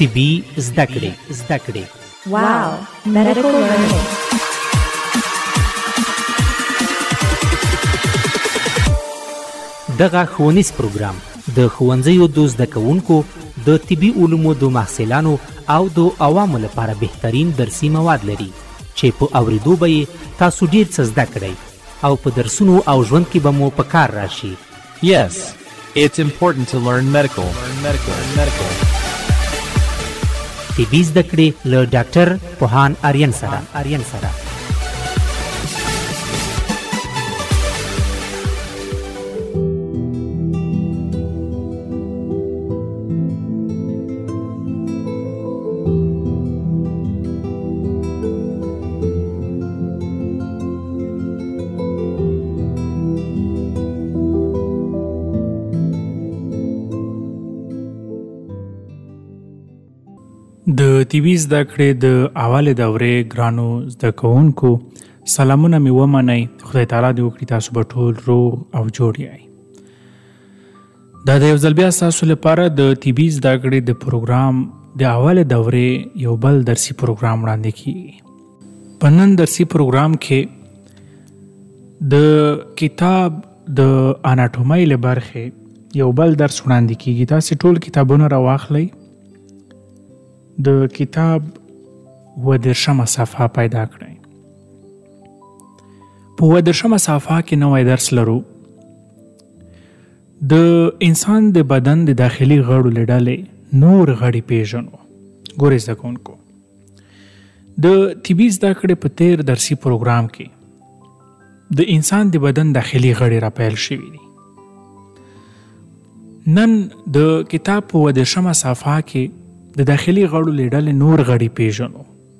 طبي زده کړې. Wow, medical learning. دغه ښوونیز پروګرام د ښوونځیو د زده کوونکو د طبي علومو د محصلانو او د عوامو لپاره بهترین درسي مواد لري چې په اوریدو به یې تاسو ډیر څه زده کړئ او په درسونو او ژوند کې به مو په کار راشي. Yes, it's important to learn medical. طبي زده کړې له ډاکټر پوهان آریان سره. د طبي زده کړې د اولې دورې ګرانو زده کوونکو سلامونه مې ومنئ. خدای تعالی دې وکړي تاسو به ټول روغ او جوړ یئ. دا د یو ځل بیا ستاسو لپاره د طبي زده کړې د پروګرام د اولې دورې یو بل درسي پروګرام وړاندې کیږي. په نن درسي پروګرام کې د کتاب د اناټومۍ له برخې یو بل درس وړاندې کیږي. تاسو ټول کتابونه راواخلئ. د کتاب 30 صفحه پیدا کړئ. په 30 صفحه کې نوی درس لرو. د انسان د بدن د داخلي غړو له ډلې نور غړي پیژنو. ګورئ زده کوونکو، د طبي زده کړې په تیر درسي پروګرام کې د انسان د بدن داخلي غړي را پیل شوي دي. نن د کتاب په 30 صفحه کې د داخلي غړو له ډلې نور غړي پیژنو.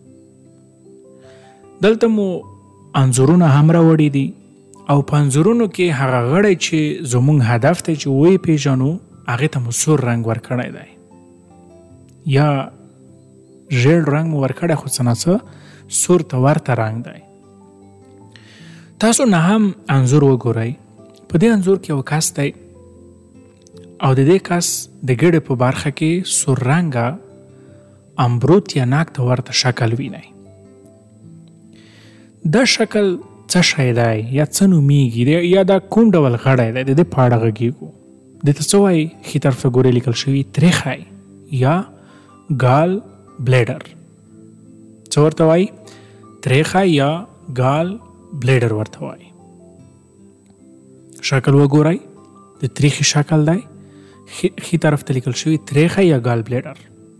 دلته مو انځورونه هم راوړي دي او په انځورونو کې هغه غړی چې زموږ هدف دی چې وی پیژنو هغې ته مو سور رنګ ورکړی دی یا ژیړ رنګ مو ورکړی، خو څه نه څه سور ته ورته رنګ دی. تاسو نه هم انځور وګورئ. په دې انځور کې یو کس دی او د دې کس د ګېډې په برخه کې سور رنګه امبروت یا ناک ته ورته شکل وینئ. دا شکل څه شی دی یا څه نومیږي یا دا کوم ډول غړی دی؟ د دې په اړه غږیږو. دې ته څه وایي؟ ښي طرف ته ګورئ لیکل شوي تریخی یا ګال بلیډر. څه ورته وایي؟ تریخی یا ګال بلیډر ورته وایي. شکل وګورئ، د تریخي شکل دی. ښي طرف ته لیکل شوي تریخی یا ګال بلیډر.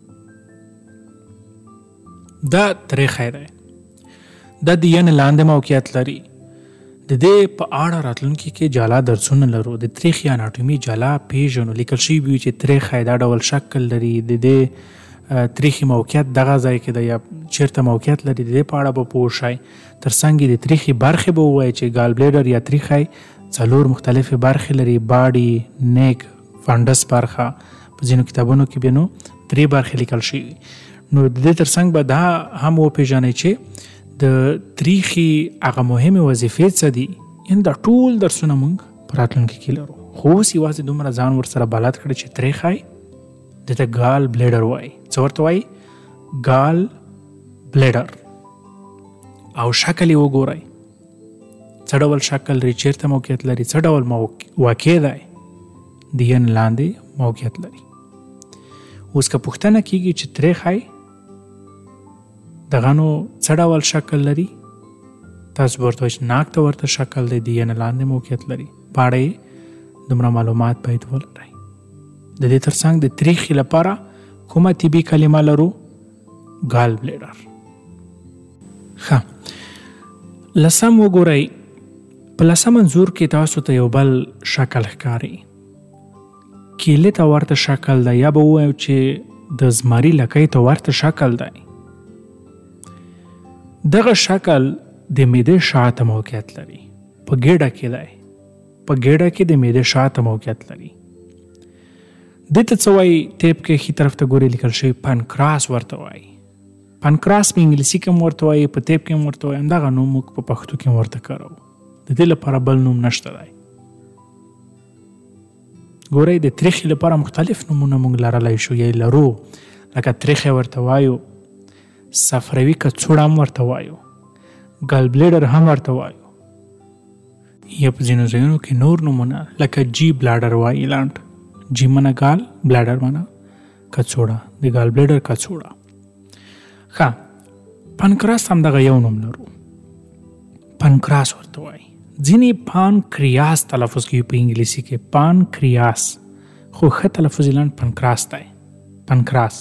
دا تریخی دی. دا د ینې لاندې موقعیت لري. د دې په اړه راتلونکي کې جلا درسونه لرو. د تریخي اناټومي جلا پیژنو. لیکل شوي وي چې تریخی دا ډول شکل لري. د دې تریخي موقعیت دغه ځای کې دی یا چیرته موقعیت لري، د دې په اړه به پوه شئ. ترڅنګ د تریخي برخې به ووایي چې ګال بلیډر یا تریخی 4 مختلفې برخې لري: باډي، نیک، فنډس برخه. په ځینو کتابونو کې بیا نو 3 برخې لیکل شوي. نو د دې ترڅنګ به دا هم وپېژنئ چې د تریخي هغه مهمې وظیفې څه دي. یعنې دا ټول درسونه موږ په راتلونکي کې لرو، خو اوس یوازې دومره ځان ورسره بلد کړئ چې تریخی دته ګال بلیډر وایي. څه ورته وایي؟ ګال بلیډر. او شکل یې وګورئ، څه ډول شکل لري، چیرته موقعیت لري، څه ډول واقع دی. د ین لاندې موقعیت لري. اوس که پوښتنه کیږي چې تریخی دغه نو څه ډول شکل لري، تاسو ورته وایئ چې ناک ته ورته شکل دی، د ین لاندې موقعیت لري. په اړه یې دومره معلومات باید ولرئ. د دې ترڅنګ د تریخي لپاره کومه طبي کلمه لرو؟ ګال بلیډر. ښه، لسم وګورئ. په لسم انځور کې تاسو ته یو بل شکل ښکاري. کیلې ته ورته شکل دی یا به ووایو چې د زمري لکۍ ته ورته شکل دی. دغه شکل د معدې شاته موقعیت لري. په ګېډه کې دی. په ګېډه کې د معدې شاته موقعیت لري. دې ته څه وایي؟ ټیپ کې ښي طرف ته ګورئ لیکل شوي پنکراس ورته وایي. پنکراس په انګلیسي کې هم ورته وایي، په ټیپ کې هم ورته وایي. همدغه نوم موږ په پښتو کې هم ورته کاروو. د دې لپاره بل نوم نشته دی. ګورئ، د تریخي لپاره مختلف نومونه موږ لرلی شو یا لرو. لکه تریخی ورته وایو، صفروي کڅوړه هم ورته وایو، ګال بلیډر هم ورته وایو، یا په ځینو ځایونو کې نور نومونه لکه جی بلاډر وایي لاند. جی منه ګال، بلاډر منه کڅوړه، د ګال بلیډر کڅوړه. ښه، پانکراس هم دغه یو نوم لرو، پانکراس ورته وایي. ځینې پانکریاس تلفظ کوي په انګلیسي کې، پانکریاس، خو ښه تلفظ یې لاند پانکراس دی. پانکراس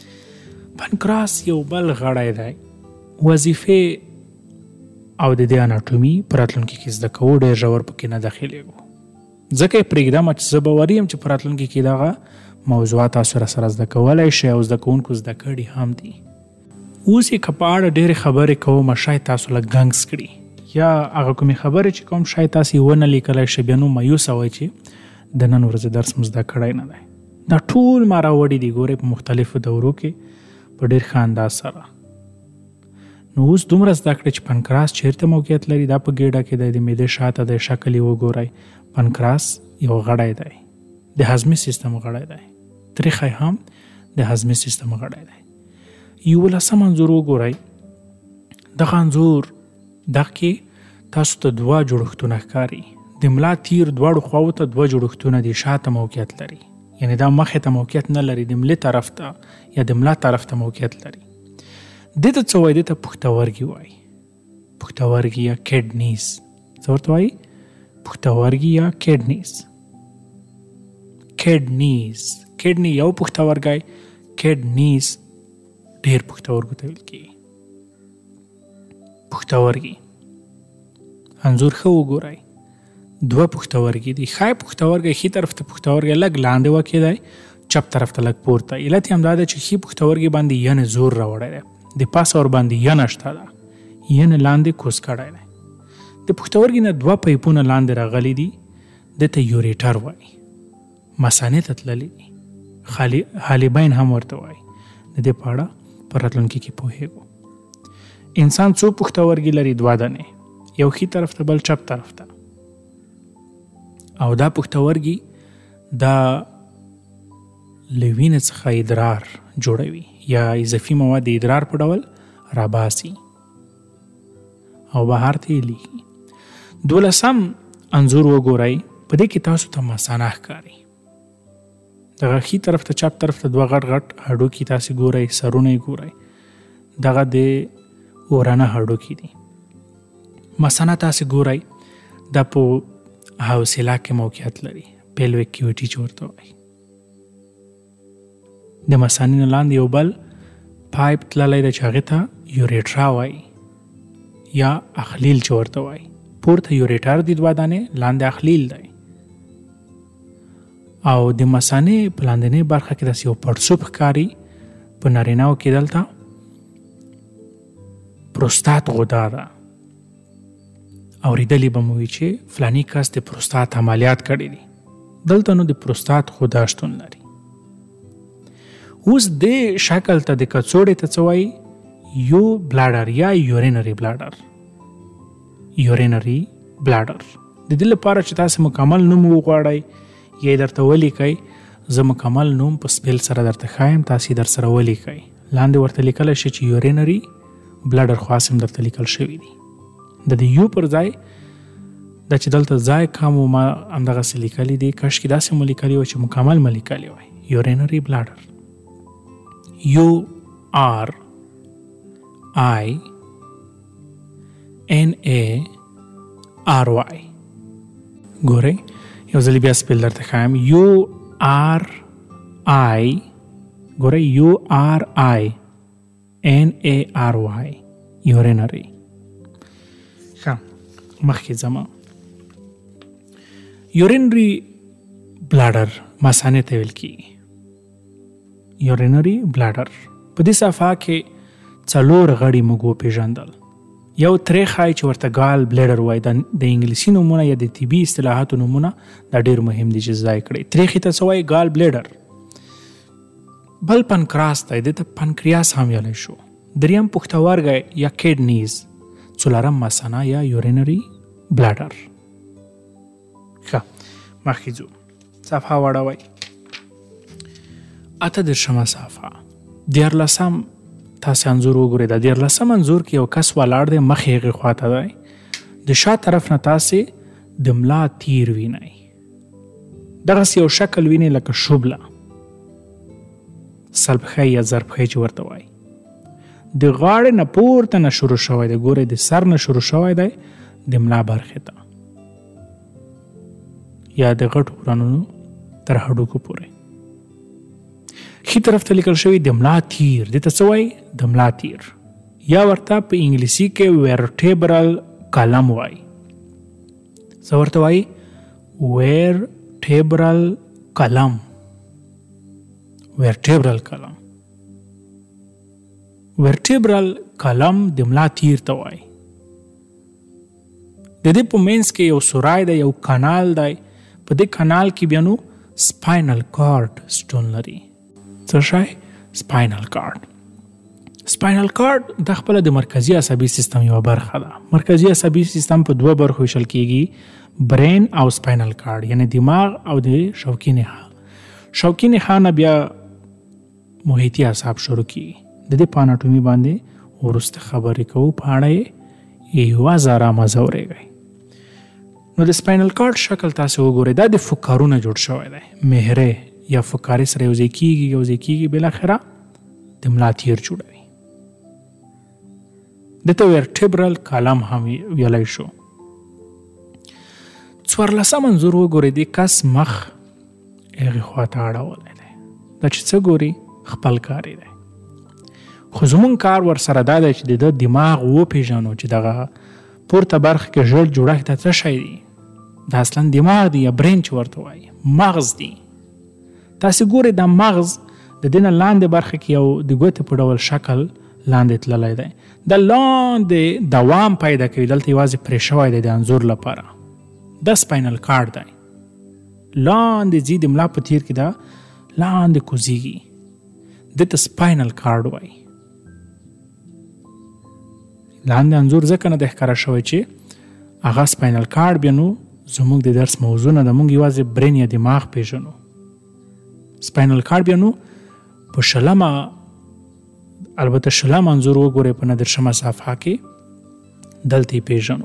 یو بل غړی دی. وظیفې او د دې اناټومي په راتلونکي کې زده کوو، ډېر ژور پکې نه داخلېږو، ځکه یې پرېږدم چې زه باوري یم چې په راتلونکي کې دغه موضوعات تاسو راسره زده کولی شئ او زده کوونکو زده کړي هم دي. اوس یې که په اړه ډېرې خبرې کوم، شاید تاسو لږ ګنګس کړي، یا هغه کومې خبرې چې کوم شاید تاسو یې ونه لیکلی شئ، بیا نو مایوسه وئ چې د نن ورځې درس مو زده کړی نه دی. دا ټول ما راوړي دي ګورئ په مختلفو دورو کې په ډېر ښه انداز سره. نو اوس دومره زده کړئ چې پانکراس چیرته موقعیت لري. دا په ګېډه کې دی، د معدې شاته دی، شکل یې وګورئ. پانکراس یو غړی دی، د هضمي سیستم غړی دی. تریخی هم د هضمي سیستم غړی دی. 11 انځور وګورئ. دغه انځور دغه کې تاسو ته 2 جوړښتونه ښکاري. د ملا تیر دواړو خواو ته 2 جوړښتونه دي، شاته موقعیت لري، یعنی دا مخې ته موقعیت نه لري، د ملي طرف ته یا د ملا طرف ته موقعیت لري. دې ته څه وایي؟ دې ته پښتورګي وایي. پښتورګي یا کډنیز. څه ورته وایي؟ پښتورګي یا کډنیز. کډنی یو پښتورګی، کډنیز ډېر پښتورګو ته ویل کېږي. پښتورګي انځور ښه وګورئ. 2 پښتورګي دي. ښی پښتورګی ښي طرف ته پښتورګی لږ لاندې وکې دی، چپ طرف ته لږ پورته. علت یې همدا ده چې ښي پښتورګي باندې ین زور راوړی دی، د پاسه ور باندې ین شته ده، ین لاندې کوز کړی دی. د پښتورګي نه 2 پیپونه لاندې راغلي دي، دې ته یوریټر وایي. مثانې ته تللي دي، حالبین هم ورته وایي. د دې په اړه په راتلونکي کې پوهېږو. انسان څو پښتورګي لري؟ 2 دانې، یو ښي طرف ته، بل چپ طرف ته. او دا پښتورګي دا له وینې څخه ادرار جوړوي یا اضافي مواد د ادرار په ډول راباسي او بهر ته یې لیږي. 12 انځور وګورئ. په دې کې تاسو ته مثانه ښکاري. دغه ښي طرف ته چپ طرف ته 2 غټ هډوکي تاسې ګورئ، سرونه یې ګورئ. دغه د ورانه هډوکي دي. مثانه تاسې ګورئ، دا په حوصله کې موقعیت لري، پیلویک کیویټي چې ورته وایي. د مثانې نه لاندې یو بل پایپ تللی دی چې هغې ته یوریټرا وایي یا اخلیل چې ورته وایي. پورته یوریټر دي 2 دانې، لاندې اخلیل دی. او د مثانې په لاندنۍ برخه کې داسې یو پړسوب ښکاري. په نارینه‌و کې دلته پروستات غده ده. اورېدلې به مو وي چې فلاني کس د پروستات عملیات کړي دي. دلته نو د پروستات غده شتون لري. اوس دې شکل ته د کڅوړې ته څه وایي؟ یو بلاډر یا یورینري بلاډر. یورینري بلاډر. د دې لپاره چې تاسو مکمل نوم وغواړئ یا درته ولیکئ، زه مکمل نوم په سپیل سره درته ښایم، تاسې در سره ولیکئ. لاندې ورته لیکلی شي چې یورینري بلاډر خاص هم درته لیکل شوي دي. د دې یو پر ځای دا چې دلته ځای کم و، ما همدغسې لیکلي دي، کاشکې داسې مو لیکلي وای چې مکمل مو لیکلي وای. یورینري بلاډر، URINARY. ګورئ یو ځلې بیا سپیل درته ښایم. URI، ګورئ URINARY، یورینري. ښه، مخکې ځمه. یورینري بلاډر مثانې ته ویل کېږي. یورینري بلاډر. په دې صفحه کې 4 غړي موږ وپېژندل. یو تریخی چې ورته ګال بلیډر وایي. د انګلیسي نومونه یا د طبي اصطلاحاتو نومونه دا ډېر مهم دي چې زده کړئ. تریخي ته څه وایي؟ ګال بلیډر. بل پانکراس دی، دې ته پانکریاس هم ویلی شو. 3 پښتورګی یا کډنیز. 4 مثانه یا یورینري بلاډر. ښه، مخکې ځو. صفحه واړوئ. 18 صفحه. 14 تاسې انځور وګورئ. د 14 انځور کې یو کس ولاړ دی، مخ یې هغې خواته دی. د شا طرف نه تاسې د ملا تیر وینئ. دغسې یو شکل وینئ لکه شوبله، سلپخی یا زرپخی چې ورته وایي. د غاړې نه پورته نه شروع شوی دی، ګورئ د سر نه شروع شوی دی د ملا برخې ته یا د غټو پرانونو تر هډوکو پورې. ښي طرف ته لیکل شوی د ملا تیر، دې ته څه وایي؟ د ملا تیر، یا ورته په انګلیسي کې ورټیبرل کالم وایي. څه ورته وایي؟ ورټیبرل کالم. ورټیبرل کالم، ورټیبرل کالم د ملا تیر ته وایي. د دې په منځ کې یو سورای دی، یو کانال دی. په دې کانال کې بیا نو سپاینل کارډ سټون لري. څه شی؟ سپاینل کارډ. سپاینل کارډ د خپل د مرکزی عصبي سیستم یو برخه ده. مرکزی عصبي سیستم په دوه برخو ویشل کیږي، برین او سپاینل کارډ، یعنی دماغ او د شوکي نخاع. شوکي نخاع نه بیا محیطي اعصاب شروع کیږي. د دې په اناټومي باندې وروسته خبرې کوو، په اړه یې یوازې آرامه ځورېږئ. نو د سپاینل کارډ شکل تاسې وګورئ. دا د فقارونه جوړ شوی دی، مهرې یا فقارې سره یوځای کیږي بالاخره د ملا تیر جوړوي. دته ورټیبرل کالم هم ویلی شو. 14 انځور وګورئ. د کس مخ هغې خواته اړولی دی. دا چې څه ګوري؟ خپل کاری دی. خو زمونږ کار ورسره دا دی چې د ده دماغ وپېژنو چې دغه پورته برخه کې ژړ جوړښت ته څه شی دی. دا اصلا دماغ دی یا برین چې ورته وایي، مغز دی. تاسې ګورئ دا مغز د دې نه لاندې برخه کې یو د ګوتې په ډول شکل لاندې تللی دی. دا لاندې دوام پیدا کوي. دلته یوازې پرې شوی دی د انځور لپاره. دا سپاینل کارډ دی، لاندې ځي د ملا په تیر کې دا لاندې کوزیږي. دې ته سپاینل کارډ وایي. لاندې انځور ځکه نه دی ښکاره شوی چې هغه سپاینل کارډ بیا نو زموږ د درس موضوع نه ده. موږ یوازې برین یا دماغ پیژنو. سپاینل کارډ بیا نو په شلمه، البته شلم انځور وګورئ په 9 صفحه کې، دلته یې پیژنو.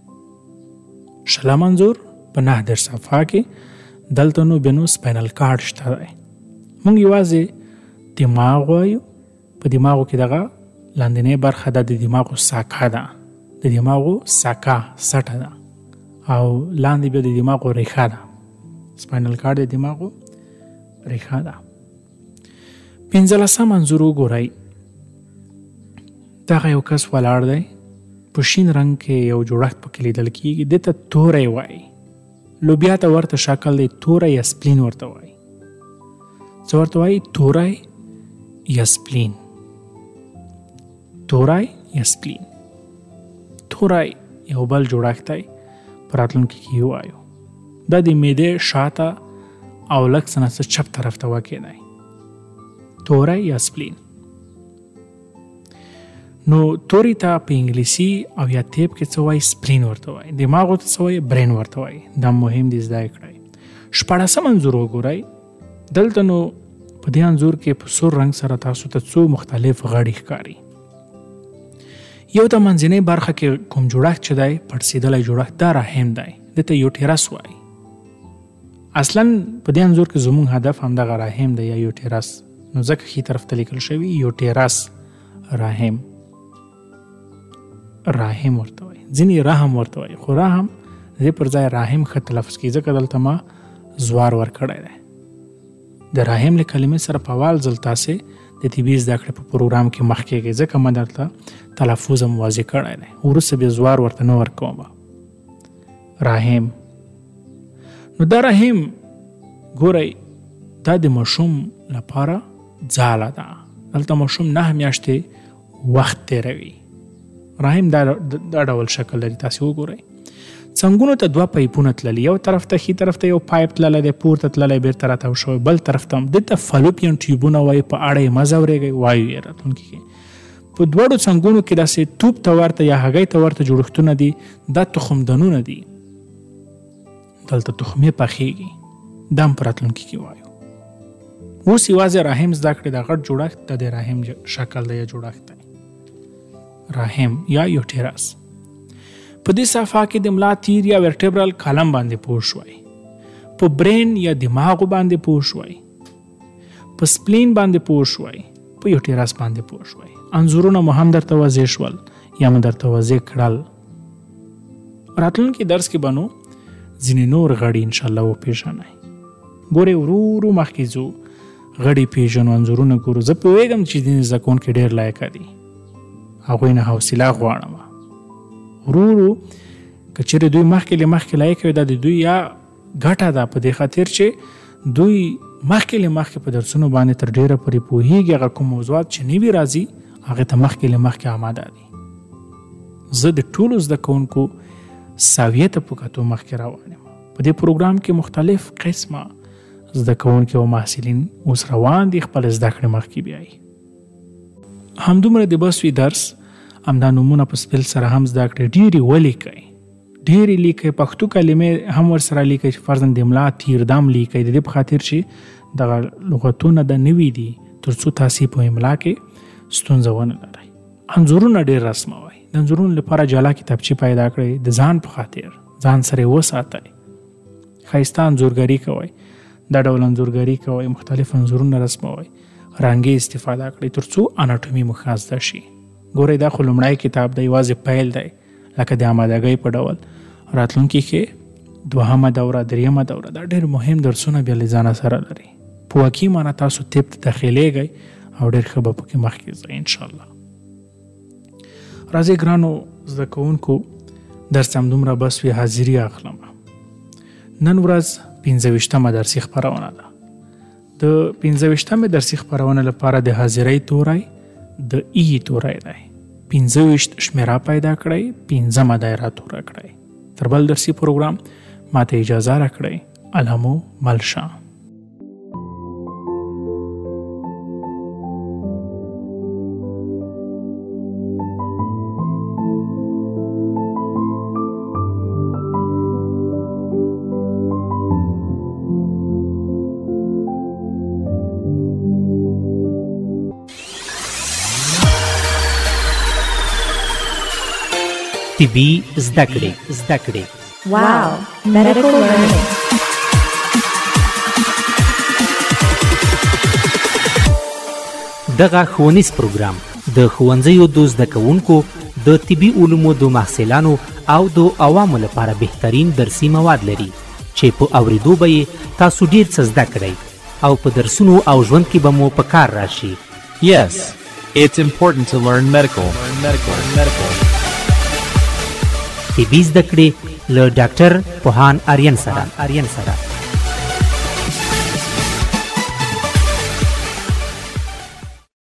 شلم انځور په 9 صفحه کې، دلته نو بیا نو سپاینل کارډ شته دی. موږ یوازې دماغ وایو. په دماغو کې دغه لاندنۍ برخه ده د دماغو ساکه ده، د دماغو ساکه سټه ده، او لاندې بیا د دماغو ریښه ده. سپاینل کارډ د دماغو ریښه ده. 15 انځور وګورئ. دغه یو کس ولاړ دی، په شین رنګ کې یو جوړښت پکې لیدل کیږي. دې ته توری وایي. لوبیا ته ورته شکل دی، توری یا سپلین ورته وایي. څه ورته وایي؟ توری یا سپلین. توری یا سپلین. توری یو بل جوړښت دی، په راتلونکي کې وایو. دا د معدې شاته او لږ څه نه څه چپ طرف ته واقع دی. توری یا سپلین. نو توري ته په انګلیسي او یا تیپ کې څه وایي؟ سپلین ورته وایي. دماغو ته څه وایي؟ برین ورته وایي. دا مهم دي زده کړئ. 14 انځور وګورئ. دلته نو په دې انځور کې په سور رنګ سره تاسو ته څو مختلف غړي ښکاري. یو د منځنۍ برخه کې کوم جوړښت چې دی، پړسېدلی جوړښت، دا رحم دی. دته یوټیرس وایي. اصلا په دې انځور کې زموږ هدف همدغه رحم دی یا یوټیرس. نو ځکه ښي طرف ته لیکل شوي یوټیرس رحم. رحم ورته وایي. ځینې رحم ورته وایي، خو رحم دې پر ځای رحم ښه تلفظ کړي، ځکه دلته ما زوار ورکړی دی. د رحم له کلمې سره په اول ځل تاسې د طبي زده کړې په پروګرام کې مخ کېږئ، ځکه ما درته تلفظ هم واضح کړی دی. وروسته بیا زوار ورته نه ورکوم. رحم. نو دا رحم ګورئ، دا د ماشوم لپاره ځاله ده. دلته ماشوم 9 میاشتې وخت تیروي. رحم دا ډول شکل لري. تاسې وګورئ. څنګونو ته 2 پایپونه تللي. یو طرف ته ښي طرف ته یو پایپ تللی دی، پورته تللی، بیرته راتاو شوی. بل طرف ته هم دلته فالوپین ټیوبونه وایي. په اړه یې مه ځورېږئ، وایو یې راتلونکي کې. په دواړو څنګونو کې داسې توپ ته ورته یا هګۍ ته ورته جوړښتونه دي. دا تخمدانونه دي. دلته تخمې پخېږي. دا هم په راتلونکي کې وایو. اوس یوازې رحم زده کړې د غټ جوړښت د رحم شکل دی یا جوړښت دی. رحم یا یوټیرس په دې صفحه کې د ملا تیر یا ورټبرال کالم باندې پوه شوی، په برین یا دماغ باندې پوه شوی، په سپلین باندې پوه شوی، په یوټیرس باندې پوه شوی. انځورونه مو هم درته واضح شول یا مو درته واضح کړل. راتلونکي درس کې بنو ځینې نور غړي انشاءالله وپېژنئ. ګورئ ورو ورو مخکې ځو، غړي پېژنو، انځورونه ګورو. زه پوهېږم چې ځینې زده کوونکي ډېر لایقه دي، هغوی نه حوصله غواړم. ورو ورو که چېرې دوی مخکې له مخکې لایقه وي، دا د دوی یا ګټه ده په دې خاطر چې دوی مخکې له مخکې په درسونو باندې تر ډېره پورې پوهېږي. هغه کوم موضوعات چې نوي راځي هغې ته مخکې له مخکې آماده دي. زه د ټولو زده کوونکو ساویه ته په کتو مخکې روان یم. په دې پروګرام کې مختلف قسمه زده کوونکي او محصلین اوس روان دي خپل زده کړې مخکې بیایي. همدومره د بس وي درس، همدا نومونه په سپل سره هم زده کړې. ډېرې ولیکئ، ډېرې لیکئ، پښتو کلمې هم ورسره لیکئ چې فرضاً د ملا تیردم لیکئ، د دې په خاطر چې دغه لغتونه د نوي دي تر څو تاسې په املا کې ستونزه ونه لرئ. انځورونه ډېر رسموئ. د انځورونو لپاره جلا کتابچې پیدا کړئ، د ځان په خاطر ځان سره یې وساتئ. ښایسته انځورګري کوئ، دا ډول انځورګري کوئ، مختلف انځورونه رسموئ، رنګې استفاده کړئ تر څو اناټومي مو ښه زده شي. ګورئ دا خو لومړی کتاب دی، یوازې پیل دی لکه د آمادګۍ په ډول. راتلونکي کې دوهمه دوره، دریمه دوره، دا ډېر مهم درسونه بیا له ځانه سره لري. په واقعي معنا تاسو طب ته داخلېږئ او ډېر ښه به پکې مخکې ځئ انشاءالله. راځئ ګرانو زده کوونکو، درس همدومره بس وي، حاضري اخلم. نن ورځ 25مه درسي خپرونه ده. د 25مې درسي خپرونه لپاره د حاضرۍ توری د ای توری دی. 25 شمیره پیدا کړئ، 5مه دایره توره کړئ. تر بل درسي پروګرام ماته اجازه راکړئ. الهمو ملشه. طبي زده کړې. Wow, medical learning. دغه ښوونیز پروګرام د ښوونځیو د زده کوونکو، د طبي علومو د محصلانو او د عوامو لپاره بهترین درسي مواد لري چې په اورېدو به یې تاسو ډېر څه زده کړئ او په درسونو او ژوند کې به مو په کار راشي. Yes, it's important to learn medical. طبي زده کړې له ډاکټر پوهان آریان سره.